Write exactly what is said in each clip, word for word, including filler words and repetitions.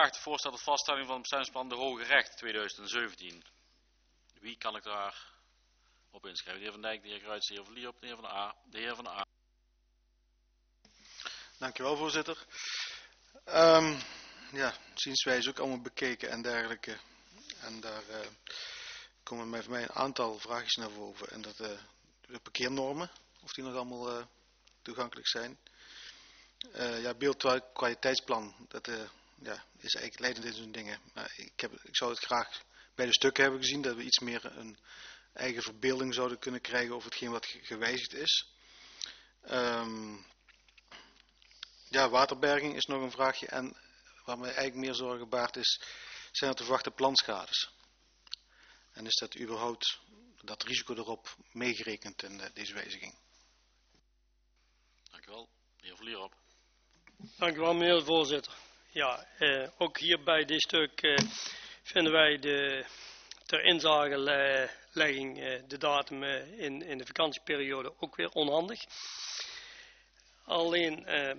acht, voorstel tot vaststelling van het bestemmingsplan de Hoge Recht tweeduizend zeventien. Wie kan ik daar op inschrijven? De heer Van Dijk, de heer Kruijts, de heer Van Liop, de heer Van A. De heer Van A. Dankjewel, voorzitter. Um, ja, zienswijze ook allemaal bekeken en dergelijke. En daar uh, komen bij mij een aantal vraagjes naar boven. En dat uh, de parkeernormen, of die nog allemaal uh, toegankelijk zijn. Uh, ja, beeldkwaliteitsplan, dat uh, ja, is eigenlijk leidend in zo'n dingen. Maar ik, heb, ik zou het graag bij de stukken hebben gezien, dat we iets meer een eigen verbeelding zouden kunnen krijgen over hetgeen wat gewijzigd is. Um, ja, waterberging is nog een vraagje. En wat mij eigenlijk meer zorgen baart is, zijn er te verwachten planschades? En is dat überhaupt, dat risico erop meegerekend in uh, deze wijziging? Dank u wel. De heer Vlierop. Dank u wel, meneer de voorzitter. Ja, eh, ook hier bij dit stuk eh, vinden wij de ter inzagelegging eh, de datum eh, in, in de vakantieperiode ook weer onhandig. Alleen eh,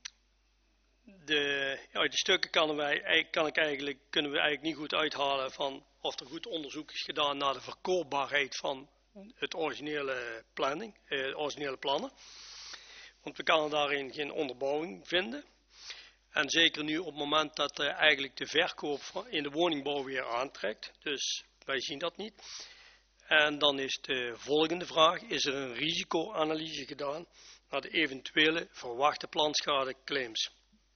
de, uit de stukken kan, wij, kan ik eigenlijk, kunnen we eigenlijk niet goed uithalen van of er goed onderzoek is gedaan naar de verkoopbaarheid van het originele planning, eh, originele plannen. Want we kunnen daarin geen onderbouwing vinden. En zeker nu op het moment dat uh, eigenlijk de verkoop van, in de woningbouw weer aantrekt. Dus wij zien dat niet. En dan is de volgende vraag. Is er een risicoanalyse gedaan naar de eventuele verwachte planschadeclaims?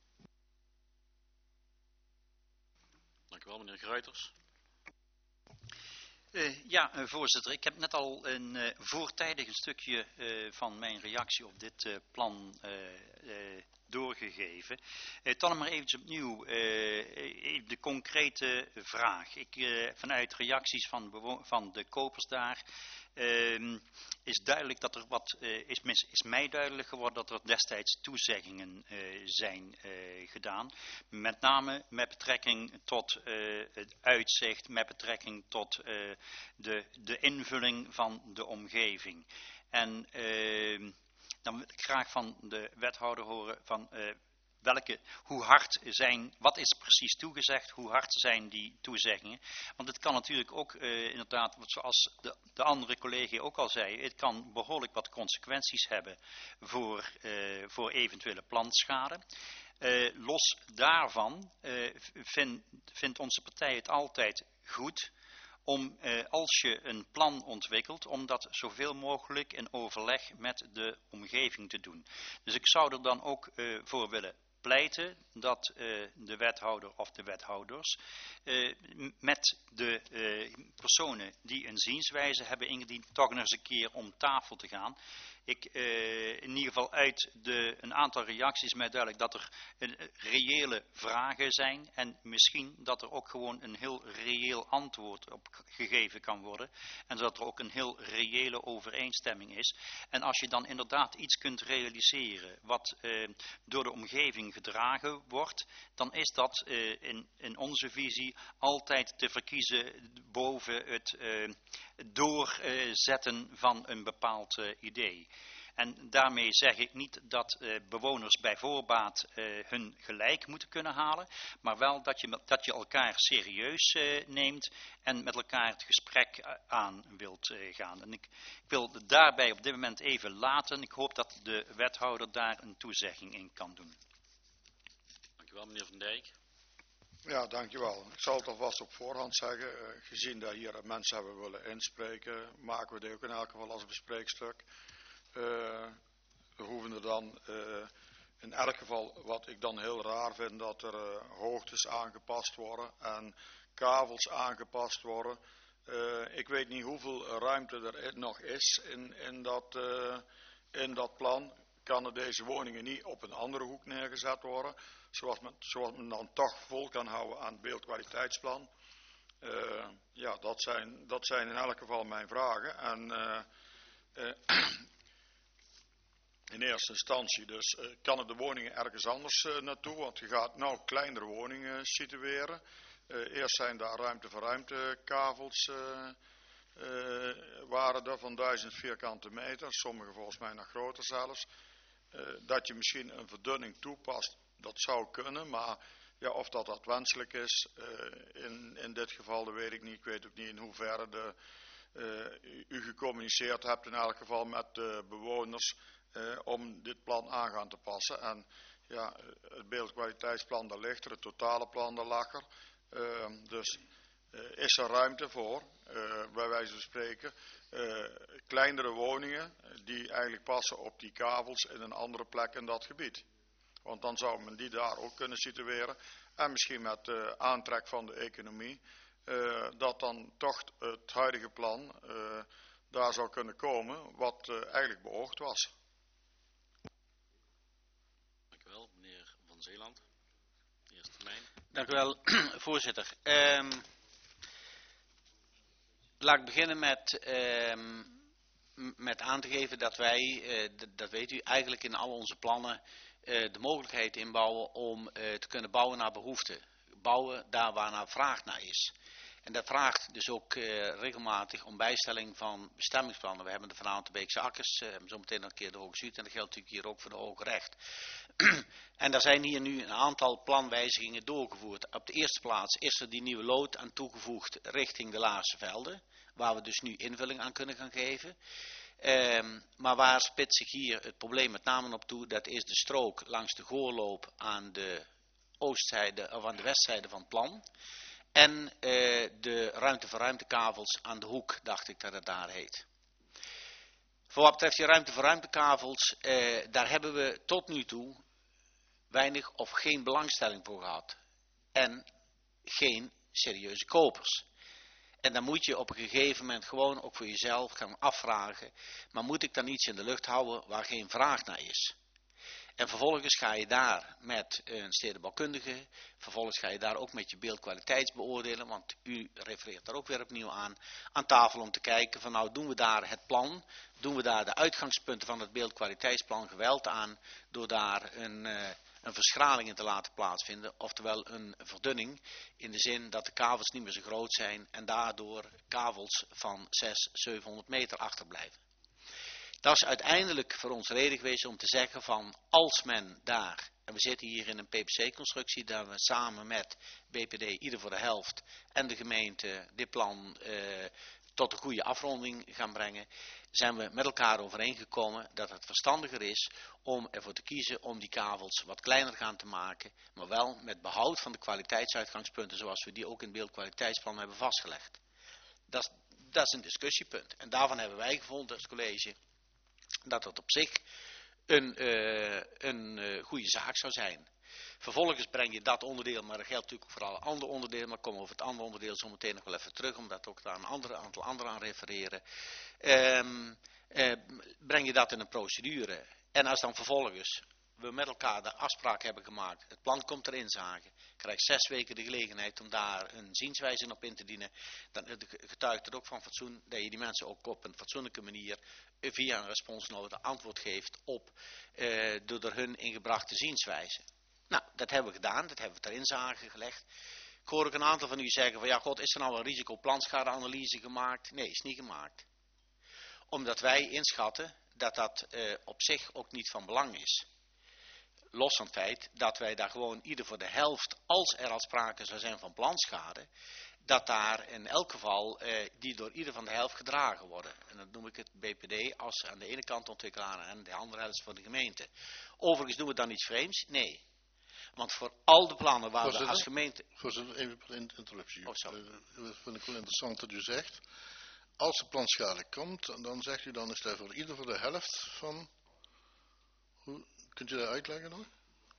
Dank u wel, meneer Gruiters. Uh, ja, uh, voorzitter. Ik heb net al een uh, voortijdig een stukje uh, van mijn reactie op dit uh, plan uh, uh, doorgegeven. Uh, dan maar eventjes opnieuw uh, de concrete vraag. Ik, uh, vanuit reacties van, van de kopers daar uh, is duidelijk dat er wat uh, is, mis, is mij duidelijk geworden dat er destijds toezeggingen uh, zijn uh, gedaan. Met name met betrekking tot uh, het uitzicht, met betrekking tot uh, de, de invulling van de omgeving. En uh, dan wil ik graag van de wethouder horen van uh, welke, hoe hard zijn, wat is precies toegezegd, hoe hard zijn die toezeggingen. Want het kan natuurlijk ook uh, inderdaad, zoals de, de andere collega ook al zei, het kan behoorlijk wat consequenties hebben voor, uh, voor eventuele plantschade. Uh, los daarvan uh, vind, vindt onze partij het altijd goed om, uh, als je een plan ontwikkelt, om dat zoveel mogelijk in overleg met de omgeving te doen. Dus ik zou er dan ook uh, voor willen pleiten dat uh, de wethouder of de wethouders uh, met de uh, personen die een zienswijze hebben ingediend, toch nog eens een keer om tafel te gaan. Ik, uh, in ieder geval uit de, een aantal reacties mij duidelijk dat er een, reële vragen zijn en misschien dat er ook gewoon een heel reëel antwoord op gegeven kan worden en dat er ook een heel reële overeenstemming is. En als je dan inderdaad iets kunt realiseren wat uh, door de omgeving gedragen wordt, dan is dat uh, in, in onze visie altijd te verkiezen boven het uh, doorzetten van een bepaald uh, idee. En daarmee zeg ik niet dat uh, bewoners bij voorbaat uh, hun gelijk moeten kunnen halen, maar wel dat je, dat je elkaar serieus uh, neemt en met elkaar het gesprek uh, aan wilt uh, gaan. En ik, ik wil het daarbij op dit moment even laten. Ik hoop dat de wethouder daar een toezegging in kan doen. Dank u wel, meneer Van Dijk. Ja, dankjewel. Ik zal het alvast op voorhand zeggen, uh, gezien dat hier mensen hebben willen inspreken, maken we dit ook in elk geval als bespreekstuk. Uh, we hoeven er dan uh, in elk geval, wat ik dan heel raar vind, dat er uh, hoogtes aangepast worden en kavels aangepast worden. Uh, ik weet niet hoeveel ruimte er nog is in, in, dat, uh, in dat plan. Kan deze woningen niet op een andere hoek neergezet worden, zoals men, zoals men dan toch vol kan houden aan het beeldkwaliteitsplan. Uh, ja, dat zijn, dat zijn in elk geval mijn vragen. En uh, uh, in eerste instantie dus uh, kan het de woningen ergens anders uh, naartoe, want je gaat nou kleinere woningen situeren. Uh, eerst zijn daar ruimte voor ruimte kavels uh, uh, waren er van duizend vierkante meter, sommige volgens mij nog groter zelfs. Uh, dat je misschien een verdunning toepast, dat zou kunnen, maar Ja, of dat dat wenselijk is, uh, in, in dit geval, dat weet ik niet. Ik weet ook niet in hoeverre de, uh, u gecommuniceerd hebt in elk geval met de bewoners uh, om dit plan aan gaan te passen. En ja, het beeldkwaliteitsplan daar ligt er, het totale plan daar lag er. Uh, dus uh, is er ruimte voor, uh, bij wijze van spreken, uh, kleinere woningen die eigenlijk passen op die kavels in een andere plek in dat gebied. Want dan zou men die daar ook kunnen situeren. En misschien met de aantrek van de economie. Uh, dat dan toch het huidige plan uh, daar zou kunnen komen. Wat uh, eigenlijk beoogd was. Dank u wel, meneer Van Zeeland. Eerste termijn. Dank u wel, voorzitter. Um, laat ik beginnen met, um, met aan te geven dat wij, uh, dat weet u, eigenlijk in al onze plannen uh, de mogelijkheid inbouwen om uh, te kunnen bouwen naar behoefte. Bouwen daar waar naar vraag naar is. En dat vraagt dus ook uh, regelmatig om bijstelling van bestemmingsplannen. We hebben de vanavond de Beekse Akkers, uh, zo meteen nog een keer de Hoge Zuid en dat geldt natuurlijk hier ook voor de Hoge Recht. En daar zijn hier nu een aantal planwijzigingen doorgevoerd. Op de eerste plaats is er die nieuwe lood aan toegevoegd richting de Laarse Velden, waar we dus nu invulling aan kunnen gaan geven. Um, maar waar spitst zich hier het probleem met name op toe, dat is de strook langs de Goorloop aan de oostzijde of aan de westzijde van het plan. En uh, de ruimte-voor-ruimtekavels aan de hoek, dacht ik dat het daar heet. Voor wat betreft die ruimte-voor-ruimtekavels, uh, daar hebben we tot nu toe weinig of geen belangstelling voor gehad. En geen serieuze kopers. En dan moet je op een gegeven moment gewoon ook voor jezelf gaan afvragen, maar moet ik dan iets in de lucht houden waar geen vraag naar is? En vervolgens ga je daar met een stedenbouwkundige, vervolgens ga je daar ook met je beeldkwaliteitsbeoordelen, want u refereert daar ook weer opnieuw aan, aan tafel om te kijken van nou doen we daar het plan, doen we daar de uitgangspunten van het beeldkwaliteitsplan geweld aan, door daar een, uh, een verschraling in te laten plaatsvinden, oftewel een verdunning, in de zin dat de kavels niet meer zo groot zijn en daardoor kavels van zeshonderd, zevenhonderd meter achterblijven. Dat is uiteindelijk voor ons reden geweest om te zeggen van als men daar, en we zitten hier in een P P C-constructie, dat we samen met B P D ieder voor de helft en de gemeente dit plan uh, tot een goede afronding gaan brengen, zijn we met elkaar overeengekomen dat het verstandiger is om ervoor te kiezen om die kavels wat kleiner gaan te maken, maar wel met behoud van de kwaliteitsuitgangspunten zoals we die ook in het beeldkwaliteitsplan hebben vastgelegd. Dat is, dat is een discussiepunt en daarvan hebben wij gevonden als college dat het op zich een, uh, een uh, goede zaak zou zijn. Vervolgens breng je dat onderdeel, maar dat geldt natuurlijk voor alle andere onderdelen, maar ik kom over het andere onderdeel zo meteen nog wel even terug, omdat ook daar een andere, aantal anderen aan refereren. Um, uh, breng je dat in een procedure. En als dan vervolgens we met elkaar de afspraak hebben gemaakt, het plan komt erin zagen, krijg zes weken de gelegenheid om daar een zienswijze op in te dienen, dan getuigt het ook van fatsoen dat je die mensen ook op een fatsoenlijke manier via een responsnota antwoord geeft op uh, de door hun ingebrachte zienswijze. Nou, dat hebben we gedaan, dat hebben we ter inzage gelegd. Ik hoor ook een aantal van u zeggen van ja god, is er nou een risicoplanschade-analyse gemaakt? Nee, is niet gemaakt. Omdat wij inschatten dat dat uh, op zich ook niet van belang is. Los van het feit dat wij daar gewoon ieder voor de helft, als er al sprake zou zijn van planschade, dat daar in elk geval eh, die door ieder van de helft gedragen worden. En dan noem ik het B P D als aan de ene kant ontwikkelaar en de andere helft van de gemeente. Overigens doen we dan iets vreemds? Nee. Want voor al de plannen waar we als gemeente... Voorzitter, even een interruptie. Oh, sorry. Uh, dat vind ik wel interessant dat u zegt. Als er planschade komt, dan zegt u dan is dat voor ieder voor de helft van... Hoe, kunt u dat uitleggen nog?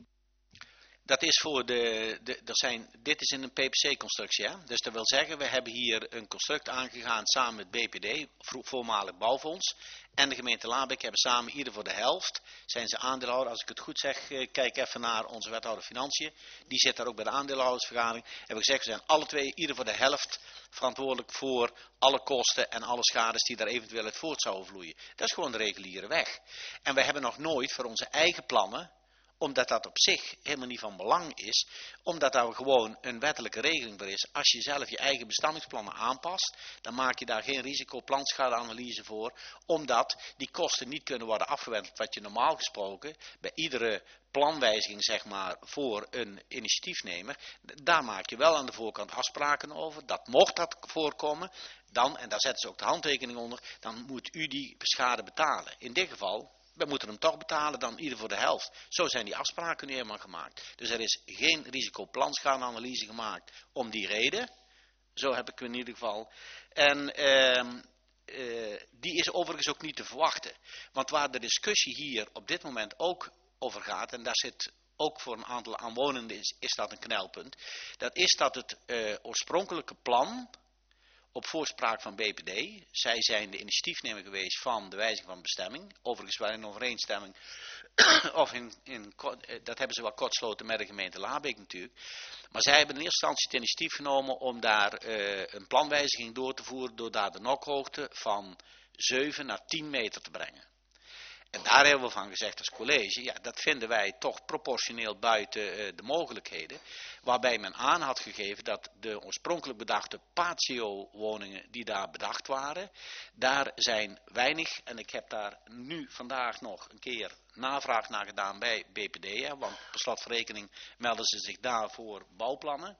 Dat is voor de, de er zijn, dit is in een P P C-constructie. Hè? Dus dat wil zeggen, we hebben hier een construct aangegaan samen met B P D, voormalig bouwfonds, en de gemeente Labeek hebben samen ieder voor de helft, zijn ze aandeelhouder. Als ik het goed zeg, kijk even naar onze wethouder Financiën, die zit daar ook bij de aandeelhoudersvergadering. Hebben we gezegd, we zijn alle twee ieder voor de helft verantwoordelijk voor alle kosten en alle schades die daar eventueel uit voort zouden vloeien. Dat is gewoon de reguliere weg. En we hebben nog nooit voor onze eigen plannen omdat dat op zich helemaal niet van belang is, omdat daar gewoon een wettelijke regeling voor is. Als je zelf je eigen bestemmingsplannen aanpast, dan maak je daar geen risico-planschadeanalyse voor, omdat die kosten niet kunnen worden afgewendeld wat je normaal gesproken bij iedere planwijziging, zeg maar, voor een initiatiefnemer, daar maak je wel aan de voorkant afspraken over. Dat mocht dat voorkomen, dan, en daar zetten ze ook de handtekening onder, dan moet u die schade betalen. In dit geval, we moeten hem toch betalen, dan ieder voor de helft. Zo zijn die afspraken nu eenmaal gemaakt. Dus er is geen risicoplanschadeanalyse gemaakt om die reden. Zo heb ik in ieder geval. En uh, uh, die is overigens ook niet te verwachten. Want waar de discussie hier op dit moment ook over gaat, en daar zit ook voor een aantal aanwonenden is, is dat een knelpunt, dat is dat het uh, oorspronkelijke plan op voorspraak van B P D, zij zijn de initiatiefnemer geweest van de wijziging van bestemming, overigens wel in overeenstemming, of in, in, dat hebben ze wel kortsloten met de gemeente Labeek natuurlijk, maar zij hebben in eerste instantie het initiatief genomen om daar uh, een planwijziging door te voeren, door daar de nokhoogte van zeven naar tien meter te brengen. En daar hebben we van gezegd als college, ja, dat vinden wij toch proportioneel buiten uh, de mogelijkheden. Waarbij men aan had gegeven dat de oorspronkelijk bedachte patio-woningen die daar bedacht waren, daar zijn weinig, en ik heb daar nu vandaag nog een keer navraag naar gedaan bij B P D, hè, want per slot van rekening melden ze zich daar voor bouwplannen.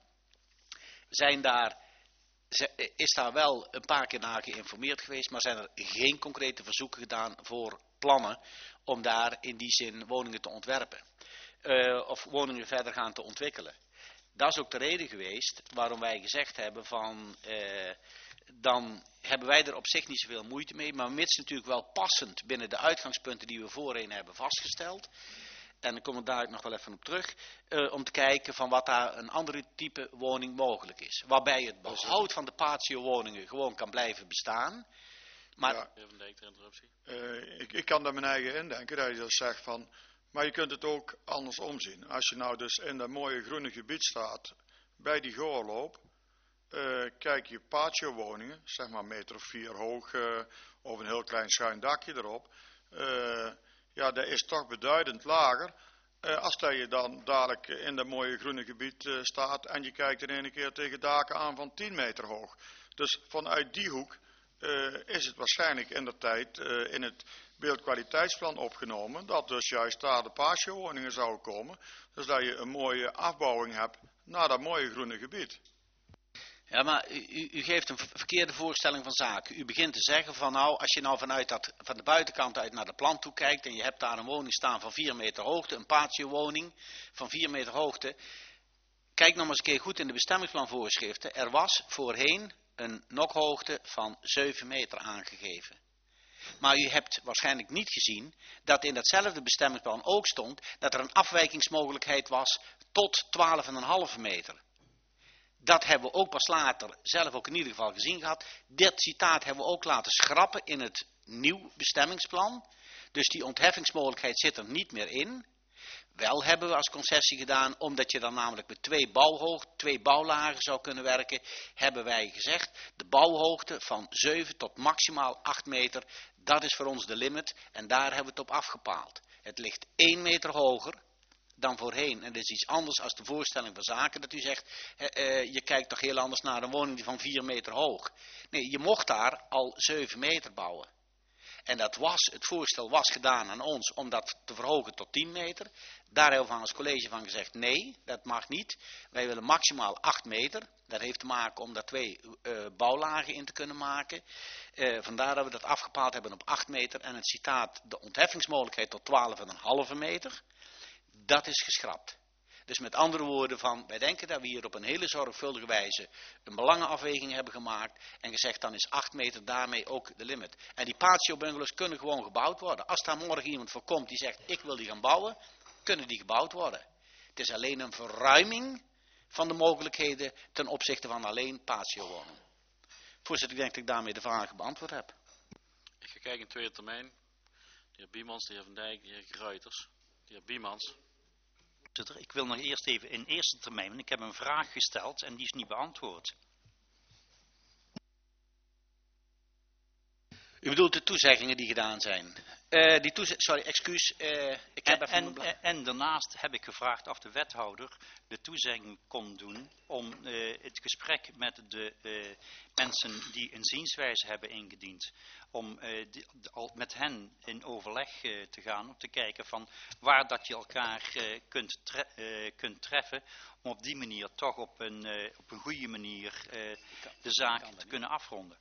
Zijn daar... is daar wel een paar keer naar geïnformeerd geweest, maar zijn er geen concrete verzoeken gedaan voor plannen om daar in die zin woningen te ontwerpen. Uh, of woningen verder gaan te ontwikkelen. Dat is ook de reden geweest waarom wij gezegd hebben van, uh, dan hebben wij er op zich niet zoveel moeite mee, maar mits natuurlijk wel passend binnen de uitgangspunten die we voorheen hebben vastgesteld. En dan kom ik daar nog wel even op terug, uh, om te kijken van wat daar een andere type woning mogelijk is. Waarbij het behoud van de patio-woningen gewoon kan blijven bestaan. Maar ja. Even de interruptie. Uh, ik, ik kan daar mijn eigen indenken, dat je dat zegt van, maar je kunt het ook andersom zien. Als je nou dus in dat mooie groene gebied staat, bij die goorloop, uh, kijk je patio-woningen, zeg maar een meter of vier hoog, uh, of een heel klein schuin dakje erop, uh, ja, dat is toch beduidend lager uh, als dat je dan dadelijk in dat mooie groene gebied uh, staat en je kijkt in ene keer tegen daken aan van tien meter hoog. Dus vanuit die hoek uh, is het waarschijnlijk in de tijd uh, in het beeldkwaliteitsplan opgenomen dat dus juist daar de patio-woningen zouden komen. Dus dat je een mooie afbouwing hebt naar dat mooie groene gebied. Ja, maar u, u geeft een verkeerde voorstelling van zaken. U begint te zeggen van nou, als je nou vanuit dat, van de buitenkant uit naar de plan toe kijkt en je hebt daar een woning staan van vier meter hoogte, een patio-woning van vier meter hoogte. Kijk nog maar eens een keer goed in de bestemmingsplanvoorschriften. Er was voorheen een nokhoogte van zeven meter aangegeven. Maar u hebt waarschijnlijk niet gezien dat in datzelfde bestemmingsplan ook stond dat er een afwijkingsmogelijkheid was tot twaalf komma vijf meter. Dat hebben we ook pas later zelf ook in ieder geval gezien gehad. Dit citaat hebben we ook laten schrappen in het nieuw bestemmingsplan. Dus die ontheffingsmogelijkheid zit er niet meer in. Wel hebben we als concessie gedaan, omdat je dan namelijk met twee bouwhoogte, twee bouwlagen zou kunnen werken, hebben wij gezegd, de bouwhoogte van zeven tot maximaal acht meter, dat is voor ons de limit en daar hebben we het op afgepaald. Het ligt één meter hoger dan voorheen. En dat is iets anders als de voorstelling van zaken dat u zegt, uh, uh, je kijkt toch heel anders naar een woning van vier meter hoog. Nee, je mocht daar al zeven meter bouwen. En dat was, het voorstel was gedaan aan ons om dat te verhogen tot tien meter. Daar hebben we van als college van gezegd, nee, dat mag niet. Wij willen maximaal acht meter. Dat heeft te maken om daar twee uh, bouwlagen in te kunnen maken. Uh, vandaar dat we dat afgepaald hebben op acht meter. En het citaat, de ontheffingsmogelijkheid tot twaalf komma vijf meter, dat is geschrapt. Dus met andere woorden van, wij denken dat we hier op een hele zorgvuldige wijze een belangenafweging hebben gemaakt en gezegd dan is acht meter daarmee ook de limit. En die patio-bungalows kunnen gewoon gebouwd worden. Als daar morgen iemand voor komt die zegt ik wil die gaan bouwen, kunnen die gebouwd worden. Het is alleen een verruiming van de mogelijkheden ten opzichte van alleen patio-wonen. Voorzitter, ik denk dat ik daarmee de vragen beantwoord heb. Ik ga kijken in tweede termijn. De heer Biemans, de heer Van Dijk, de heer Gruiters. De heer Biemans. Ik wil nog eerst even in eerste termijn, ik heb een vraag gesteld en die is niet beantwoord. U bedoelt de toezeggingen die gedaan zijn? Uh, die toeze- sorry, excuus. Uh, ik heb en, even en, en, en daarnaast heb ik gevraagd of de wethouder de toezegging kon doen om uh, het gesprek met de uh, mensen die een zienswijze hebben ingediend, om uh, die, al met hen in overleg uh, te gaan, om te kijken van waar dat je elkaar uh, kunt, tre- uh, kunt treffen, om op die manier toch op een, uh, op een goede manier uh, de zaak te kunnen afronden.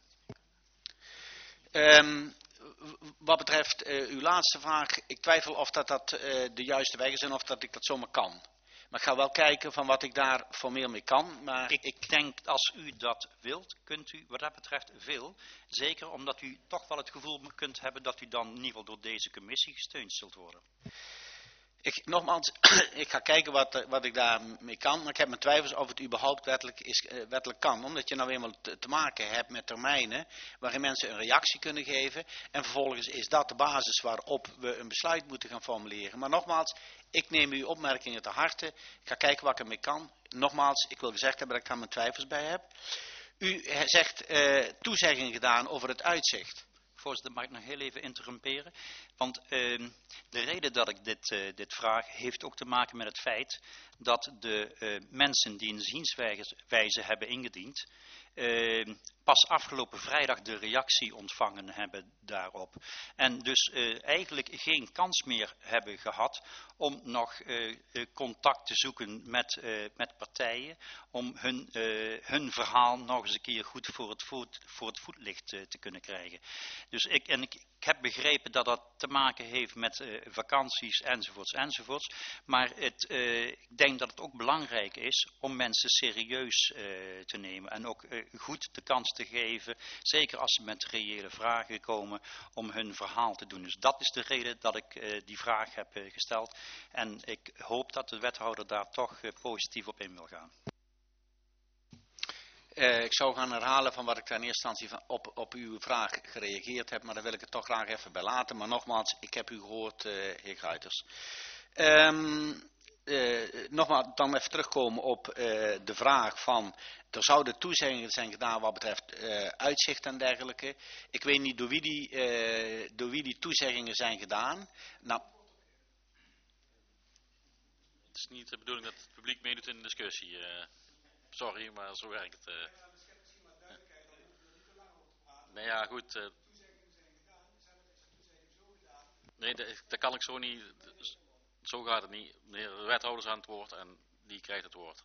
Um, Wat betreft uh, uw laatste vraag, ik twijfel of dat, dat uh, de juiste weg is en of dat ik dat zomaar kan. Maar ik ga wel kijken van wat ik daar formeel mee kan. Maar ik, ik denk als u dat wilt, kunt u wat dat betreft veel. Zeker omdat u toch wel het gevoel kunt hebben dat u dan in ieder geval door deze commissie gesteund zult worden. Ik, nogmaals, ik ga kijken wat, wat ik daarmee kan, maar ik heb mijn twijfels of het überhaupt wettelijk, is, uh, wettelijk kan. Omdat je nou eenmaal te, te maken hebt met termijnen waarin mensen een reactie kunnen geven. En vervolgens is dat de basis waarop we een besluit moeten gaan formuleren. Maar nogmaals, ik neem uw opmerkingen te harte. Ik ga kijken wat ik ermee kan. Nogmaals, ik wil gezegd hebben dat ik daar mijn twijfels bij heb. U zegt uh, toezeggingen gedaan over het uitzicht. Voorzitter, mag ik nog heel even interrumperen? Want uh, de reden dat ik dit, uh, dit vraag heeft ook te maken met het feit dat de uh, mensen die een zienswijze hebben ingediend, uh, pas afgelopen vrijdag de reactie ontvangen hebben daarop. En dus uh, eigenlijk geen kans meer hebben gehad om nog uh, uh, contact te zoeken met, uh, met partijen, om hun, uh, hun verhaal nog eens een keer goed voor het, voet, voor het voetlicht uh, te kunnen krijgen. Dus ik, en ik, ik heb begrepen dat dat te maken heeft met uh, vakanties enzovoorts enzovoorts. Maar het, uh, ik denk dat het ook belangrijk is om mensen serieus uh, te nemen en ook uh, goed de kans te geven, zeker als ze met reële vragen komen, om hun verhaal te doen. Dus dat is de reden dat ik uh, die vraag heb uh, gesteld. En ik hoop dat de wethouder daar toch uh, positief op in wil gaan. Uh, ik zou gaan herhalen van wat ik in eerste instantie van op, op uw vraag gereageerd heb, maar daar wil ik het toch graag even bij laten. Maar nogmaals, ik heb u gehoord, uh, heer Gruiters. Um, uh, nogmaals, dan even terugkomen op uh, de vraag van, er zouden toezeggingen zijn gedaan wat betreft uh, uitzicht en dergelijke. Ik weet niet door wie die, uh, door wie die toezeggingen zijn gedaan. Nou, het is niet de bedoeling dat het publiek meedoet in de discussie. Uh, sorry, maar zo werkt het. Uh. Nee, ja, goed. Uh, nee, dat, dat kan ik zo niet. Zo gaat het niet. Meneer de wethouder is aan het woord en die krijgt het woord.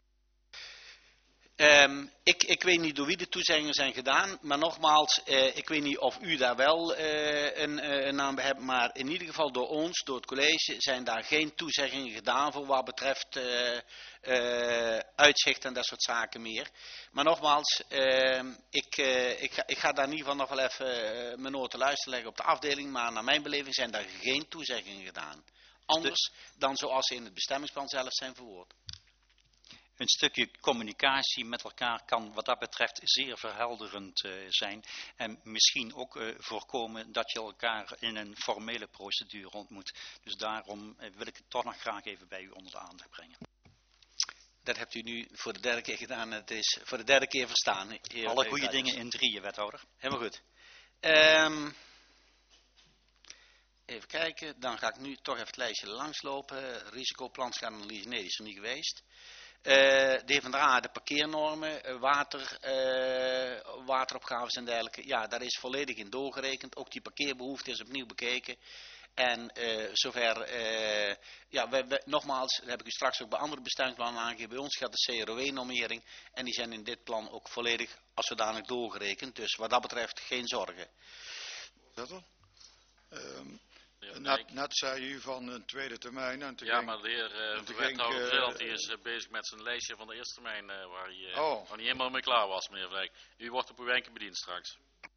Um, ik, ik weet niet door wie de toezeggingen zijn gedaan, maar nogmaals, uh, ik weet niet of u daar wel uh, een, uh, een naam bij hebt, maar in ieder geval door ons, door het college, zijn daar geen toezeggingen gedaan voor wat betreft uh, uh, uitzicht en dat soort zaken meer. Maar nogmaals, uh, ik, uh, ik, ga, ik ga daar in ieder geval nog wel even uh, mijn oor te luisteren leggen op de afdeling, maar naar mijn beleving zijn daar geen toezeggingen gedaan. Anders dan zoals ze in het bestemmingsplan zelf zijn verwoord. Een stukje communicatie met elkaar kan wat dat betreft zeer verhelderend uh, zijn. En misschien ook uh, voorkomen dat je elkaar in een formele procedure ontmoet. Dus daarom uh, wil ik het toch nog graag even bij u onder de aandacht brengen. Dat hebt u nu voor de derde keer gedaan. Het is voor de derde keer verstaan. Heer, Alle goede dingen in drieën, wethouder. Helemaal goed. Um, even kijken. Dan ga ik nu toch even het lijstje langslopen. Risicoplanschade-analyse. Nee, die is er niet geweest. Uh, de heer Van der A, de parkeernormen, uh, water, uh, wateropgaves en dergelijke. Ja, daar is volledig in doorgerekend. Ook die parkeerbehoefte is opnieuw bekeken. En uh, zover, uh, ja, we, we, nogmaals, dat heb ik u straks ook bij andere bestemmingsplannen aangegeven. Bij ons gaat de C R O E-normering en die zijn in dit plan ook volledig als zodanig doorgerekend. Dus wat dat betreft geen zorgen. Dat er? Um. Net, net zei u van een tweede termijn. En ja, ging, maar de heer uh, de wethouder uh, Veld, die is uh, bezig met zijn lijstje van de eerste termijn, uh, waar hij uh, oh. nog niet helemaal mee klaar was, meneer Vlijk. U wordt op uw wenken bediend straks.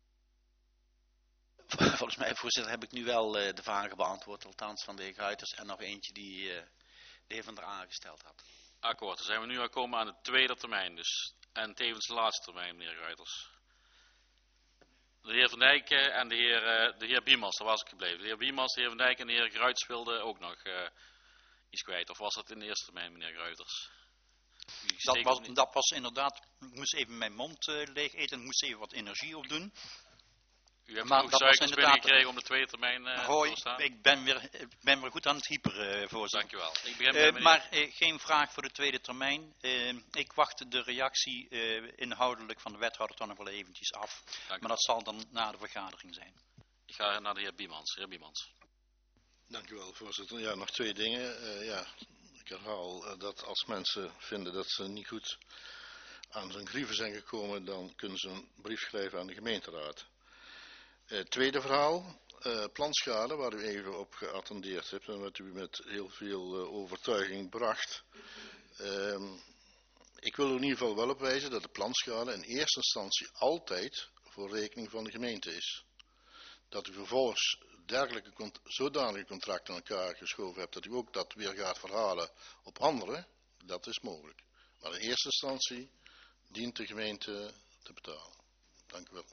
Volgens mij, voorzitter, heb ik nu wel uh, de vragen beantwoord, althans van de heer Gruiters en nog eentje die uh, de heer Van der A gesteld had. Akkoord, dan zijn we nu gekomen aan de tweede termijn, dus. En tevens de laatste termijn, meneer Gruiters. De heer Van Dijk en de heer, uh, de heer Biemans, daar was ik gebleven. De heer Biemans, de heer Van Dijk en de heer Gruiters wilden ook nog uh, iets kwijt. Of was dat in de eerste termijn, meneer Gruiters? Dat was, dat was inderdaad, ik moest even mijn mond uh, leeg eten, ik moest even wat energie opdoen. U U hebt Maar genoeg dat was suikers inderdaad- binnengekregen om de tweede termijn uh, Hoi, te staan. ik ben weer, ik ben weer goed aan het hyperen, uh, voorzitter. Dankjewel. Ik begin Uh, met maar uh, geen vraag voor de tweede termijn. Uh, ik wacht de reactie uh, inhoudelijk van de wethouder toch nog wel eventjes af. Dank Maar dat zal dan na de vergadering zijn. Ik ga naar de heer Biemans. Heer Biemans. Dank u wel, voorzitter. Ja, nog twee dingen. Uh, ja, ik herhaal uh, dat als mensen vinden dat ze niet goed aan zijn grieven zijn gekomen, dan kunnen ze een brief schrijven aan de gemeenteraad. Uh, tweede verhaal, uh, planschade, waar u even op geattendeerd hebt en wat u met heel veel uh, overtuiging bracht. Uh, ik wil er in ieder geval wel op wijzen dat de planschade in eerste instantie altijd voor rekening van de gemeente is. Dat u vervolgens dergelijke, zodanige contracten aan elkaar geschoven hebt, dat u ook dat weer gaat verhalen op anderen, dat is mogelijk. Maar in eerste instantie dient de gemeente te betalen. Dank u wel.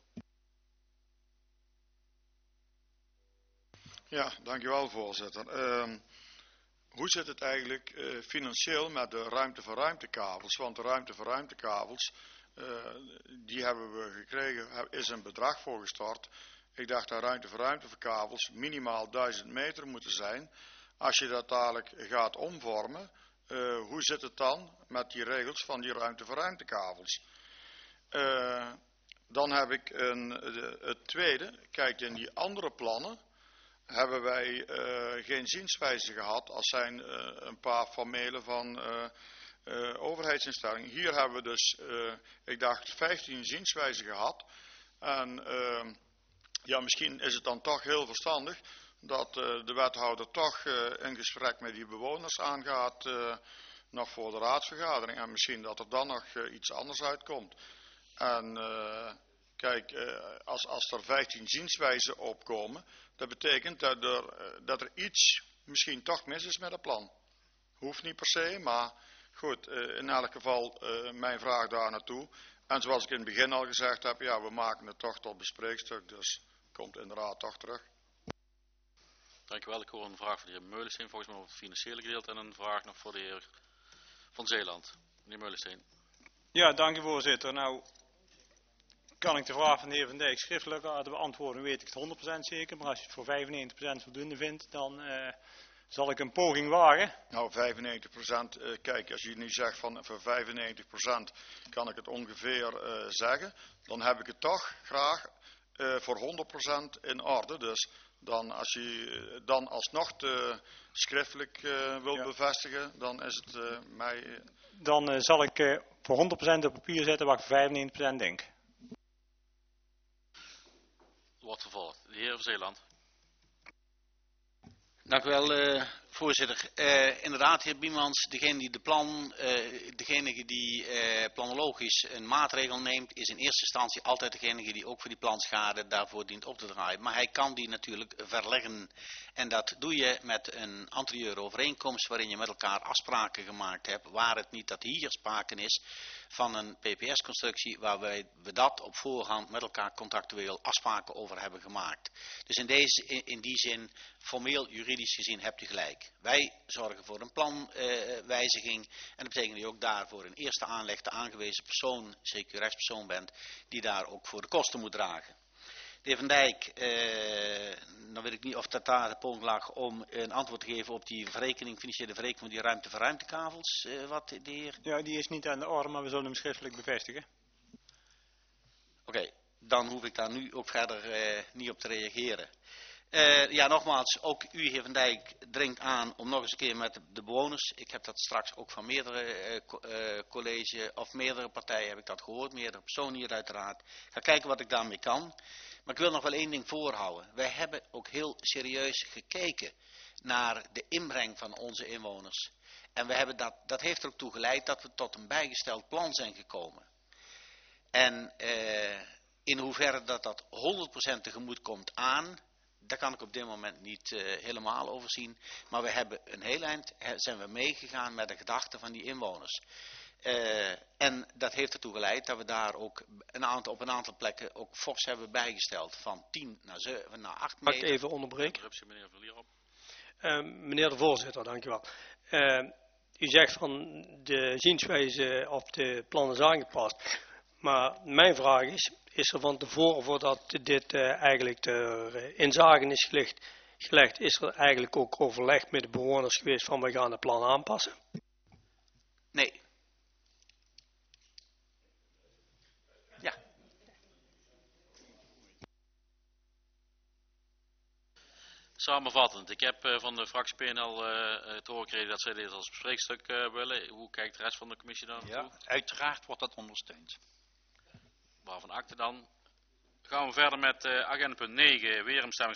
Ja, dankjewel voorzitter. Uh, hoe zit het eigenlijk uh, financieel met de ruimte-voor-ruimtekabels? Want de ruimte-voor-ruimtekabels, uh, die hebben we gekregen, is een bedrag voorgestort. Ik dacht dat ruimte-voor-ruimtekabels minimaal duizend meter moeten zijn. Als je dat dadelijk gaat omvormen, uh, hoe zit het dan met die regels van die ruimte-voor-ruimtekabels? Uh, dan heb ik een, de, het tweede, kijk in die andere plannen, hebben wij uh, geen zienswijze gehad als zijn uh, een paar formelen van uh, uh, overheidsinstellingen. Hier hebben we dus, uh, ik dacht, vijftien zienswijzen gehad. En uh, ja, misschien is het dan toch heel verstandig dat uh, de wethouder toch uh, een gesprek met die bewoners aangaat, uh, nog voor de raadsvergadering. En misschien dat er dan nog uh, iets anders uitkomt. En uh, kijk, uh, als, als er vijftien zienswijzen opkomen, dat betekent dat er, uh, dat er iets misschien toch mis is met het plan. Hoeft niet per se, maar goed, uh, in elk geval uh, mijn vraag daar naartoe. En zoals ik in het begin al gezegd heb, ja, we maken het toch tot bespreekstuk, dus komt inderdaad toch terug. Dankjewel. Ik hoor een vraag voor de heer Meulensteen, volgens mij over het financiële gedeelte, en een vraag nog voor de heer Van Zeeland. Meneer Meulensteen. Ja, dank u voorzitter. Nou, kan ik de vraag van de heer Van Dijk schriftelijk laten beantwoorden, weet ik het honderd procent zeker. Maar als je het voor vijfennegentig procent voldoende vindt, dan uh, zal ik een poging wagen. Nou, vijfennegentig procent, uh, kijk, als je nu zegt van voor vijfennegentig procent kan ik het ongeveer uh, zeggen, dan heb ik het toch graag uh, voor honderd procent in orde. Dus dan als je dan alsnog te schriftelijk uh, wilt ja. bevestigen, dan is het uh, mij... Uh... Dan uh, zal ik uh, voor honderd procent op papier zetten wat ik voor vijfennegentig procent denk. Wordt vervolgd. De heer Van Zeeland. Dank u wel, uh, voorzitter. Uh, inderdaad, heer Biemans, degene die de plan, uh, degene die uh, planologisch een maatregel neemt, is in eerste instantie altijd degene die ook voor die planschade daarvoor dient op te draaien. Maar hij kan die natuurlijk verleggen. En dat doe je met een anterieure overeenkomst waarin je met elkaar afspraken gemaakt hebt, waar het niet dat hier sprake is van een P P S-constructie waarbij we dat op voorhand met elkaar contractueel afspraken over hebben gemaakt. Dus in, deze, in, in die zin, formeel juridisch gezien, hebt u gelijk. Wij zorgen voor een planwijziging uh, en dat betekent dat je ook daarvoor in eerste aanleg de aangewezen persoon, C Q rechtspersoon bent, die daar ook voor de kosten moet dragen. De heer Van Dijk, uh, dan weet ik niet of dat daar de poging lag om een antwoord te geven op die verrekening, financiële verrekening van die ruimte voor ruimtekavels. Uh, wat de heer... Ja, die is niet aan de orde, maar we zullen hem schriftelijk bevestigen. Oké, okay, dan hoef ik daar nu ook verder uh, niet op te reageren. Uh, ja, nogmaals, ook u, heer Van Dijk, dringt aan om nog eens een keer met de bewoners, ik heb dat straks ook van meerdere uh, co uh, college of meerdere partijen heb ik dat gehoord, meerdere personen hier uiteraard. Ik ga kijken wat ik daarmee kan. Maar ik wil nog wel één ding voorhouden. Wij hebben ook heel serieus gekeken naar de inbreng van onze inwoners. En we hebben dat, dat heeft er ook toe geleid dat we tot een bijgesteld plan zijn gekomen. En uh, in hoeverre dat dat honderd procent tegemoet komt aan, daar kan ik op dit moment niet uh, helemaal overzien. Maar we hebben een heel eind, zijn we meegegaan met de gedachten van die inwoners. Uh, en dat heeft ertoe geleid dat we daar ook een aantal, op een aantal plekken ook fors hebben bijgesteld. Van tien naar, zeven, naar acht meter. Mag ik even onderbreken? Meneer, uh, meneer de voorzitter, dankjewel. Uh, u zegt van de zienswijze of de plannen is aangepast. Maar mijn vraag is, is er van tevoren, voordat dit uh, eigenlijk ter uh, inzage is gelegd, gelegd, is er eigenlijk ook overleg met de bewoners geweest van we gaan het plan aanpassen? Nee. Ja. Samenvattend, ik heb uh, van de fractie P N L uh, te horen gekregen dat zij dit als bespreekstuk uh, willen. Hoe kijkt de rest van de commissie daar naartoe? Ja, uiteraard wordt dat ondersteund. Waarvan akte dan. Gaan we verder met uh, agenda punt negen, weer een stemming